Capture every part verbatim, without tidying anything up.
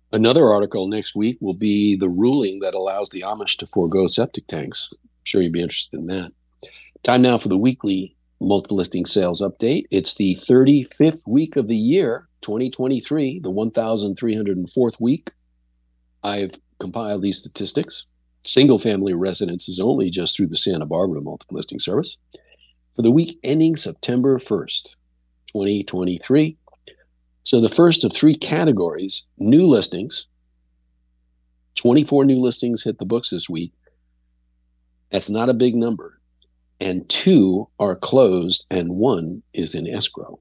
Another article next week will be the ruling that allows the Amish to forego septic tanks. I'm sure you'd be interested in that. Time now for the weekly multiple listing sales update. It's the thirty-fifth week of the year, twenty twenty-three, the one thousand three hundred fourth week. I've compiled these statistics. Single family residences only, just through the Santa Barbara multiple listing service. For the week ending September first, twenty twenty-three. So the first of three categories, new listings. twenty-four new listings hit the books this week. That's not a big number. And two are closed and one is in escrow.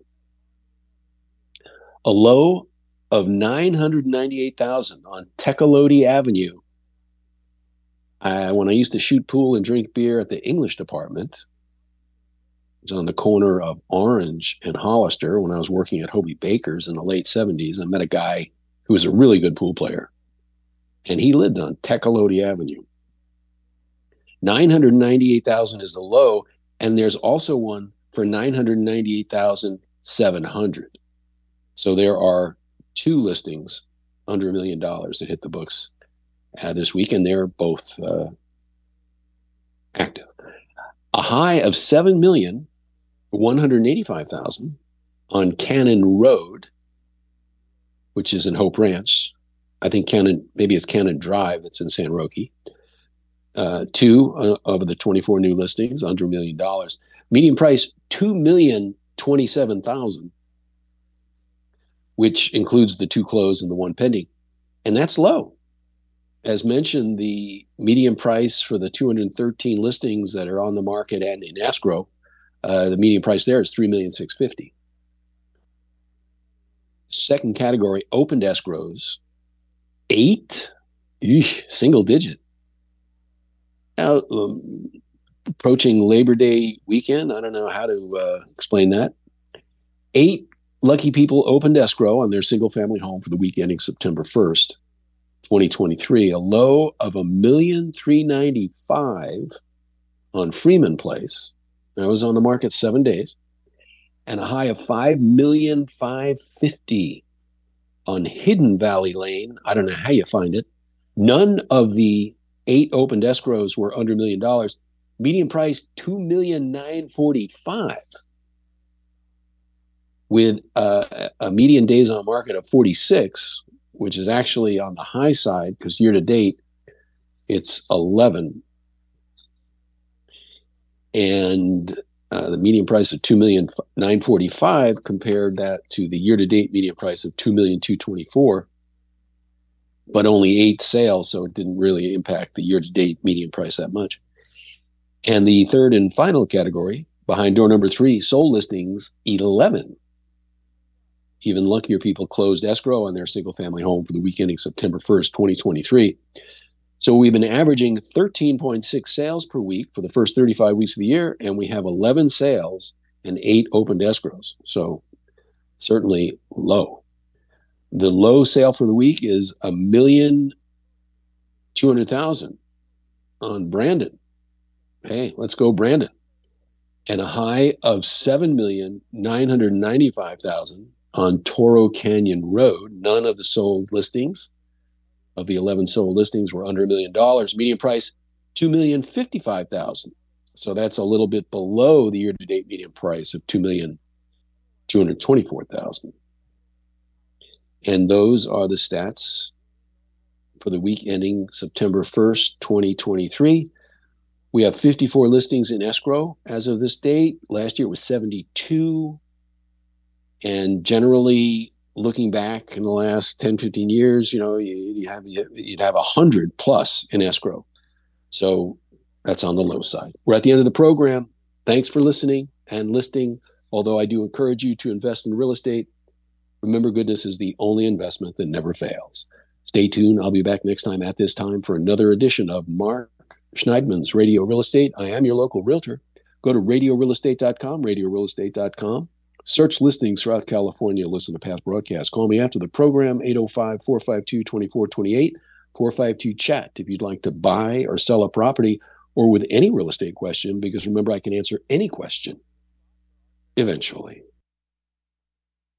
A low of nine hundred ninety-eight thousand on Tecolote Avenue. I, when I used to shoot pool and drink beer at the English department, it was on the corner of Orange and Hollister when I was working at Hobie Baker's in the late seventies. I met a guy who was a really good pool player, and he lived on Tecolote Avenue. nine hundred ninety-eight thousand is the low, and there's also one for nine hundred ninety-eight thousand seven hundred. So there are two listings under a million dollars that hit the books uh, this week, and they're both uh, active. A high of seven million one hundred eighty-five thousand on Cannon Road, which is in Hope Ranch. I think Cannon, maybe it's Cannon Drive. It's in San Roque. Uh, two uh, of the twenty-four new listings under a million dollars. Median price two million twenty-seven thousand, which includes the two closed and the one pending, and that's low. As mentioned, the median price for the two hundred thirteen listings that are on the market and in escrow, uh, the median price there is three million six hundred fifty thousand. Second category, opened escrows, eight, eesh, single digit. Now, um, approaching Labor Day weekend, I don't know how to uh, explain that. Eight lucky people opened escrow on their single-family home for the week ending September first, twenty twenty-three. A low of one million three hundred ninety-five thousand on Freeman Place. That was on the market seven days. And a high of five million five hundred fifty thousand on Hidden Valley Lane. I don't know how you find it. None of the eight opened escrows were under a million dollars. Median price, two million nine hundred forty-five thousand, with uh, a median days on market of forty-six, which is actually on the high side because year to date, it's eleven. And uh, the median price of two million nine hundred forty-five thousand compared that to the year to date median price of two million two hundred twenty-four thousand. But only eight sales, so it didn't really impact the year-to-date median price that much. And the third and final category, behind door number three, sold listings, eleven. Even luckier people closed escrow on their single-family home for the week ending September first, twenty twenty-three. So we've been averaging thirteen point six sales per week for the first thirty-five weeks of the year, and we have eleven sales and eight opened escrows. So certainly low. The low sale for the week is a million two hundred thousand on Brandon. Hey, let's go Brandon. And a high of seven million nine hundred ninety-five thousand on Toro Canyon Road. None of the sold listings of the eleven sold listings were under a million dollars. Median price two million fifty-five thousand. So that's a little bit below the year-to-date median price of two million two hundred twenty-four thousand. And those are the stats for the week ending September first, twenty twenty-three. We have fifty-four listings in escrow as of this date. Last year it was seventy-two. And generally, looking back in the last ten, fifteen years, you know, you, you have, you'd have one hundred plus in escrow. So that's on the low side. We're at the end of the program. Thanks for listening and listing. Although I do encourage you to invest in real estate, remember, goodness is the only investment that never fails. Stay tuned. I'll be back next time at this time for another edition of Mark Schneidman's Radio Real Estate. I am your local realtor. Go to radio real estate dot com, radio real estate dot com. Search listings throughout California. Listen to past broadcasts. Call me after the program, eight oh five, four five two, two four two eight, four five two, chat if you'd like to buy or sell a property or with any real estate question, because remember, I can answer any question eventually.